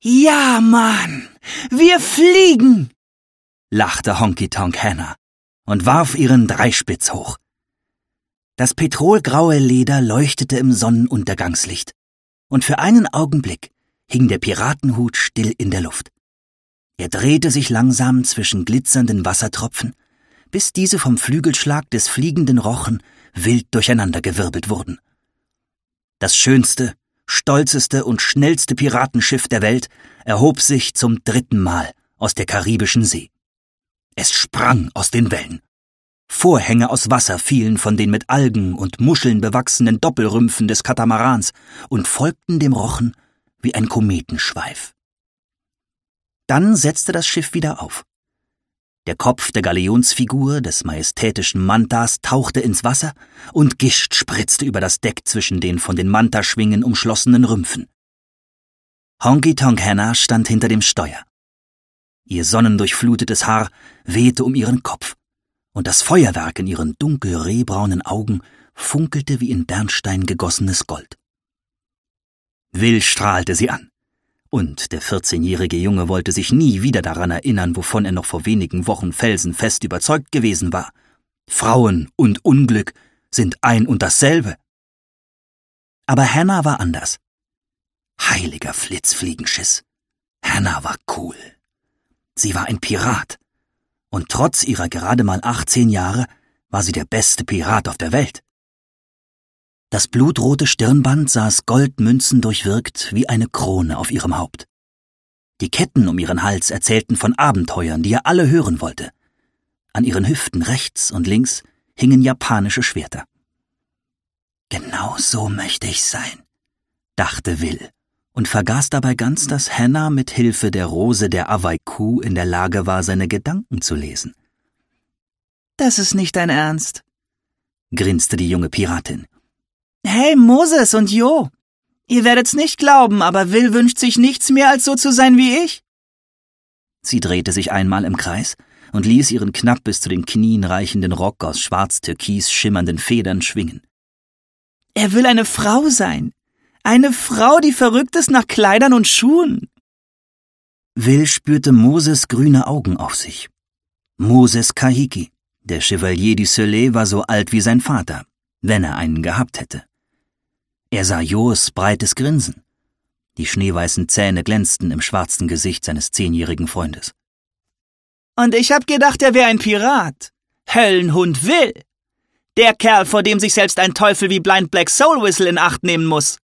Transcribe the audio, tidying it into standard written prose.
Ja, Mann, wir fliegen, lachte Honky Tonk Hannah und warf ihren Dreispitz hoch. Das petrolgraue Leder leuchtete im Sonnenuntergangslicht, und für einen Augenblick hing der Piratenhut still in der Luft. Er drehte sich langsam zwischen glitzernden Wassertropfen, bis diese vom Flügelschlag des fliegenden Rochen wild durcheinandergewirbelt wurden. Das schönste, stolzeste und schnellste Piratenschiff der Welt erhob sich zum 3. Mal aus der Karibischen See. Es sprang aus den Wellen. Vorhänge aus Wasser fielen von den mit Algen und Muscheln bewachsenen Doppelrümpfen des Katamarans und folgten dem Rochen wie ein Kometenschweif. Dann setzte das Schiff wieder auf. Der Kopf der Galionsfigur des majestätischen Mantas tauchte ins Wasser und Gischt spritzte über das Deck zwischen den von den Mantaschwingen umschlossenen Rümpfen. Honky Tonk Hannah stand hinter dem Steuer. Ihr sonnendurchflutetes Haar wehte um ihren Kopf, und das Feuerwerk in ihren dunkel-rehbraunen Augen funkelte wie in Bernstein gegossenes Gold. Will strahlte sie an. Und der 14-jährige Junge wollte sich nie wieder daran erinnern, wovon er noch vor wenigen Wochen felsenfest überzeugt gewesen war. Frauen und Unglück sind ein und dasselbe. Aber Hannah war anders. Heiliger Flitzfliegenschiss. Hannah war cool. Sie war ein Pirat. Und trotz ihrer gerade mal 18 Jahre war sie der beste Pirat auf der Welt. Das blutrote Stirnband saß Goldmünzen durchwirkt wie eine Krone auf ihrem Haupt. Die Ketten um ihren Hals erzählten von Abenteuern, die er alle hören wollte. An ihren Hüften rechts und links hingen japanische Schwerter. Genau so möchte ich sein, dachte Will und vergaß dabei ganz, dass Hannah mit Hilfe der Rose der Awaiku in der Lage war, seine Gedanken zu lesen. »Das ist nicht dein Ernst«, grinste die junge Piratin. »Hey, Moses und Jo, ihr werdet's nicht glauben, aber Will wünscht sich nichts mehr, als so zu sein wie ich.« Sie drehte sich einmal im Kreis und ließ ihren knapp bis zu den Knien reichenden Rock aus schwarz-türkis schimmernden Federn schwingen. »Er will eine Frau sein. Eine Frau, die verrückt ist nach Kleidern und Schuhen.« Will spürte Moses grüne Augen auf sich. Moses Kahiki, der Chevalier du Soleil, war so alt wie sein Vater, wenn er einen gehabt hätte. Er sah Jos breites Grinsen. Die schneeweißen Zähne glänzten im schwarzen Gesicht seines 10-jährigen Freundes. »Und ich hab gedacht, er wäre ein Pirat. Höllenhund Will. Der Kerl, vor dem sich selbst ein Teufel wie Blind Black Soul Whistle in Acht nehmen muss.«